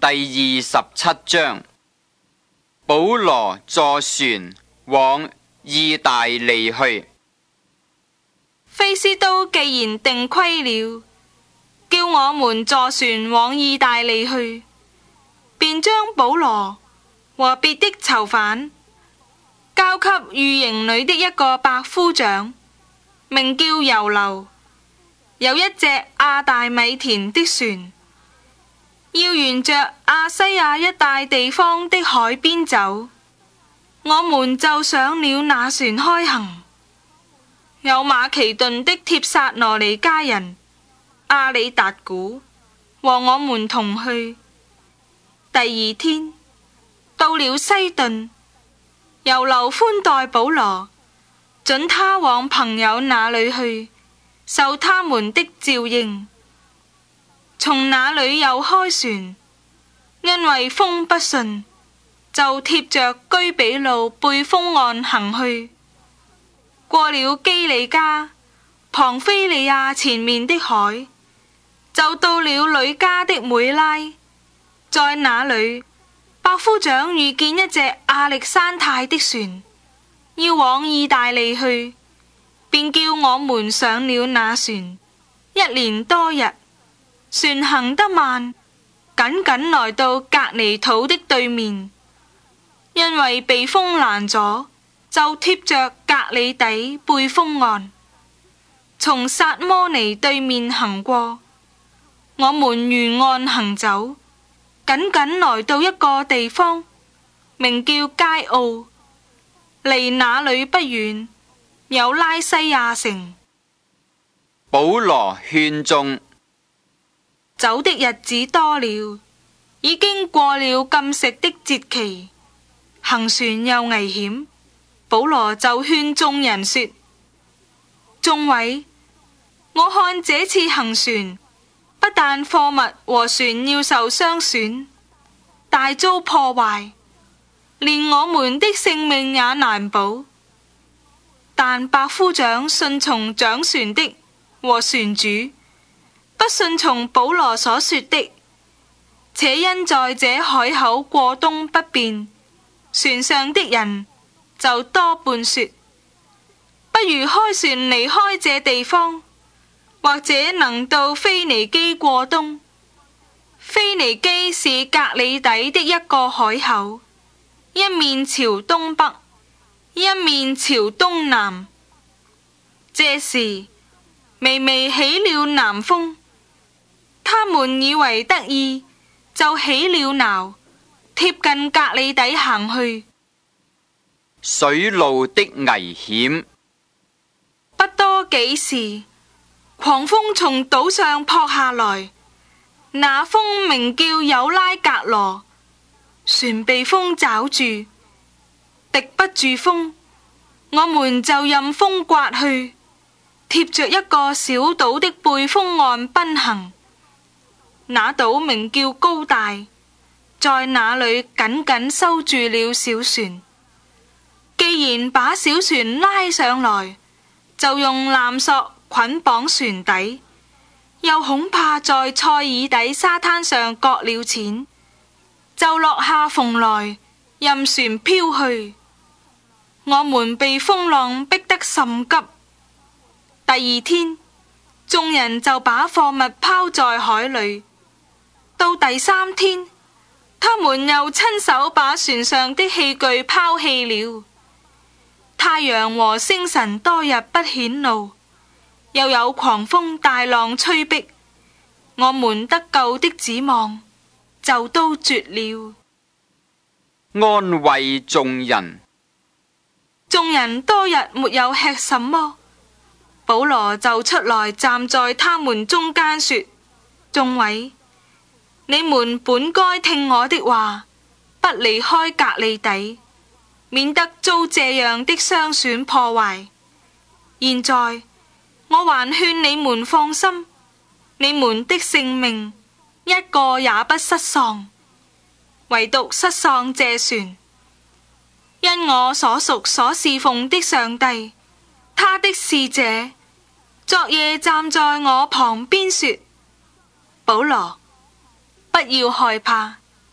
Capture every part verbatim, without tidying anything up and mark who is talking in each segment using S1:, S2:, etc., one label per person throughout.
S1: 第二十七章，保羅坐船往意大利去。
S2: 菲斯都既然定規了，叫我們坐船往意大利去，便將保羅和別的囚犯交給御營裏的一個百夫長，名叫猶流，有一隻亞大米田的船，要沿着亞西亞一帶地方的海邊走。我們就上了那船開行。有馬其頓的帖撒羅尼迦人阿里達古和我們同去。第二天到了西頓，猶流寬待保羅，准他往朋友那裏去，受他們的照應。從那裏又開船，因為風不順，就貼着居比路背風岸行去。過了基利加、龐菲利亞前面的海，就到了呂家的妹拉。在那裏，百夫長遇見一隻亞歷山太的船，要往意大利去，便叫我們上了那船。一連多日，船行得慢，僅僅來到格尼土的對面，因為被風攔阻，就貼着格里底背風岸，從撒摩尼對面行過。我們沿岸行走，僅僅來到一個地方，名叫佳奧，離那裏不遠，有拉西亞城。
S1: 保羅勸眾，
S2: 走的日子多了，已經過了禁食的節期，行船又危險。保羅就勸眾人說：眾位，我看這次行船，不但貨物和船要受傷損，大遭破壞，連我們的性命也難保。但百夫長順從掌船的和船主，不順從保羅所說的，且因在這海口過冬不便，船上的人就多半說，不如開船離開這地方，或者能到腓尼基過冬。腓尼基是格里底的一個海口，一面朝東北，一面朝東南。這時微微起了南風，他們以為得意，就起了錨，貼近格里底行去。
S1: 水路的危險。
S2: 不多幾時，狂風從島上撲下來，那風名叫有拉格羅，船被風抓住，敵不住風，我們就任風刮去，貼着一個小島的背風岸奔行。那島名叫高大，在那裏緊緊收住了小船。既然把小船拉上來，就用纜索捆綁船底，又恐怕在塞爾底沙灘上擱了淺，就落下篷來，任船飄去。我們被風浪逼得甚急。第二天，眾人就把貨物拋在海裏。到第三天，他們又親手把船上的器具拋棄了。太陽和星辰多日不顯露，又有狂風大浪吹逼，我們得救的指望就都絕了。
S1: 安慰眾人。
S2: 眾人多日沒有吃什麼，保羅就出來站在他們中間說：眾位，你們本該聽我的話，不離開格里底，免得遭這樣的傷損破壞。現在我還勸你們放心，你們的性命一個也不失喪，唯獨失喪這船。因我所屬所侍奉的上帝，他的使者昨夜站在我旁邊說：保羅，不要害怕，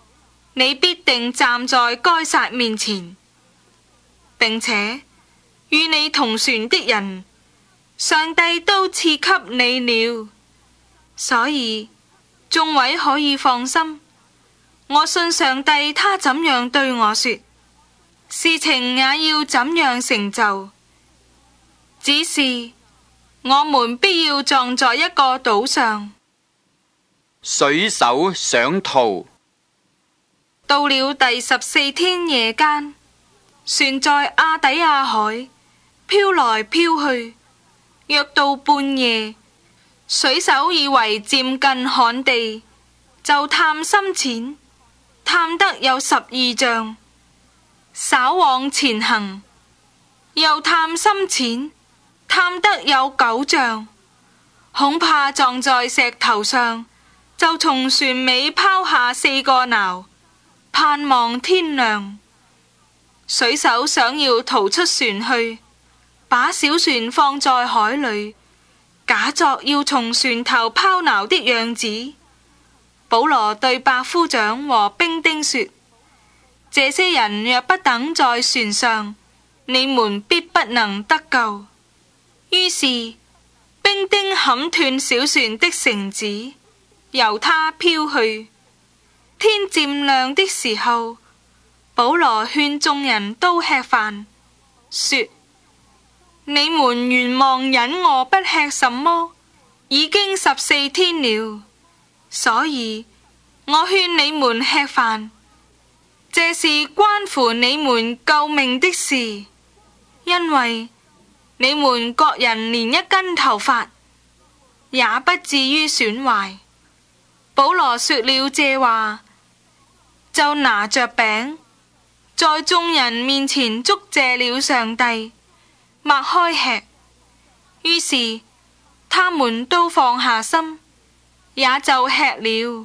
S2: 你必定站在該撒面前，並且與你同船的人，上帝都賜給你了。所以眾位可以放心，我信上帝，他怎樣對我說，事情也要怎樣成就。只是我們必要撞在一個島上。
S1: 水手上逃。
S2: 到了第十四天夜間，船在亞底亞海飄來飄去，約到半夜，水手以為漸近旱地，就探深淺，探得有十二丈，稍往前行，又探深淺，探得有九丈，恐怕撞在石頭上，就從船尾拋下四個錨，盼望天亮。水手想要逃出船去，把小船放在海裏，假作要從船頭拋錨的樣子。保羅對百夫長和兵丁說：這些人若不等在船上，你們必不能得救。於是兵丁砍斷小船的繩子，由它飄去。天漸亮的時候，保羅勸眾人都吃飯，說：你們原望忍餓不吃什麼，已經十四天了，所以我勸你們吃飯，這是關乎你們救命的事，因為你們各人連一根頭髮也不至於損壞。保羅說了這話，就拿着餅，在眾人面前祝謝了上帝，擘開吃。於是他們都放下心，也就吃了。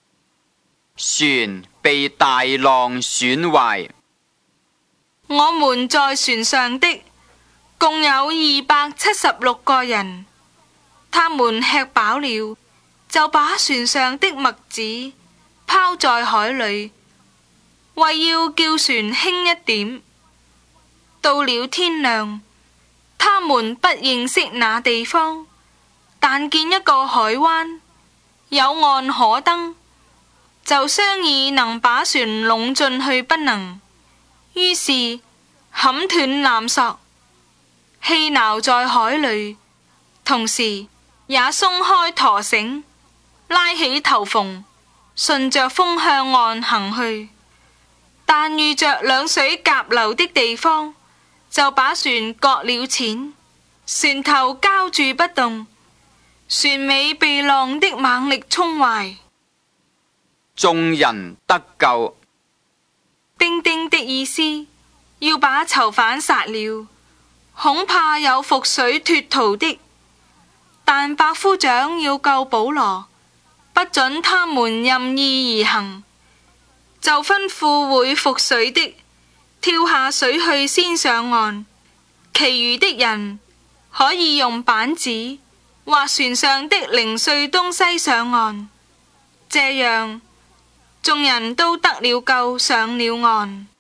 S1: 船被大浪損壞。
S2: 我們在船上的共有二百七十六個人，他們吃飽了，就把船上的麥子拋在海裏，為要叫船輕一點。到了天亮，他們不認識那地方，但見一個海灣，有岸可登，就商議能把船攏進去不能。於是砍斷纜索，棄錨在海裏，同時也鬆開舵繩，拉起頭縫，順着風向岸行去。但遇着兩水夾流的地方，就把船擱了淺，船頭膠住不動，船尾被浪的猛力衝壞。
S1: 眾人得救。
S2: 兵丁的意思要把囚犯殺了，恐怕有覆水脫逃的，但百夫長要救保羅，不准他們任意而行，就吩咐會覆水的跳下水去先上岸，其餘的人可以用板子或船上的零碎東西上岸。這樣眾人都得了救，上了岸。